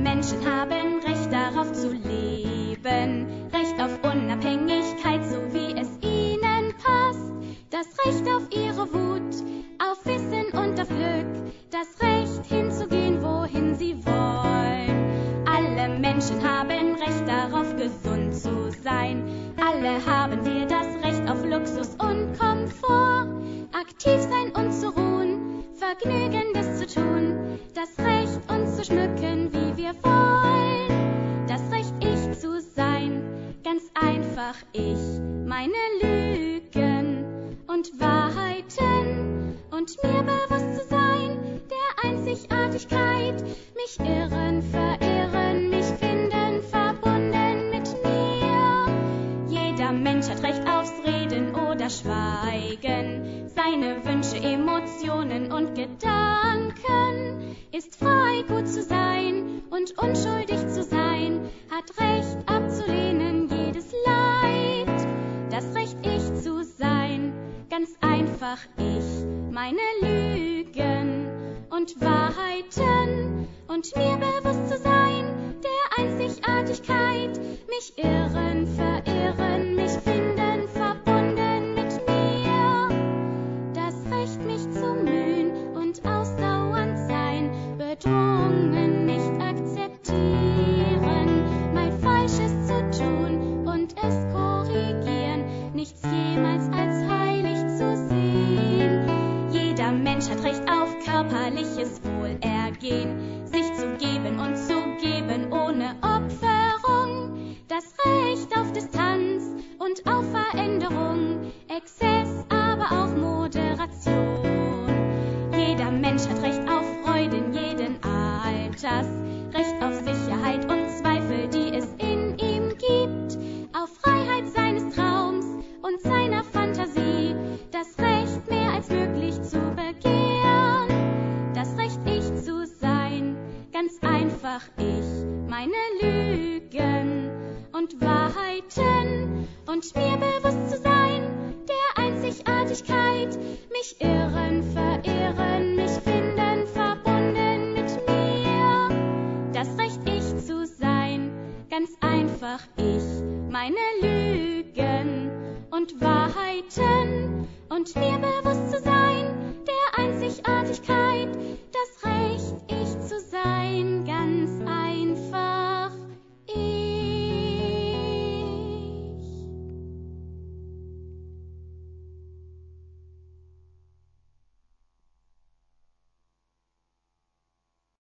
Menschen haben Recht darauf zu leben, Recht auf Unabhängigkeit, so wie es ihnen passt, das Recht auf ihre Wut, auf Wissen und auf Glück, das Recht hinzugehen, wohin sie wollen. Alle Menschen haben Recht darauf, gesund zu sein, alle haben wir das Recht auf Luxus und Komfort, aktiv sein und zu ruhen, Vergnügendes zu tun, das Recht uns zu schmücken, wie wir wollen, das Recht ich zu sein, ganz einfach ich, meine Lügen und Wahrheiten und mir bewusst zu sein, der Einzigartigkeit, mich irren, verirren, mich finden, verbunden mit mir. Jeder Mensch hat Recht aufs Reden oder Schweigen, seine Wünsche, Emotionen und Gedanken, ist frei, gut zu sein und unschuldig zu sein, hat Recht abzulehnen jedes Leid, das Recht ich zu sein, ganz einfach ich, meine Lügen und Wahrheiten und mir bewusst zu sein, der Einzigartigkeit, mich irren, verirren, mich finden, verbunden mit mir, das Recht mich zu mühen und ausdauernd sein, bedrungen nicht akzeptieren, mal Falsches zu tun und es korrigieren, nichts jemals als heilig zu sehen. Jeder Mensch hat Recht auf körperliches Wohlergehen, sich zu geben und zu geben ohne Opferung, das Recht auf Distanz und auf Veränderung, Exzess, aber auch Moderation. Jeder Mensch hat Recht auf Freuden jeden Alters, Recht auf Sicherheit und Zweifel, die es in ihm gibt, auf Freiheit seines Traums und seiner Fantasie, das Recht mehr als möglich zu begehren, das Recht ich zu sein, ganz einfach ich.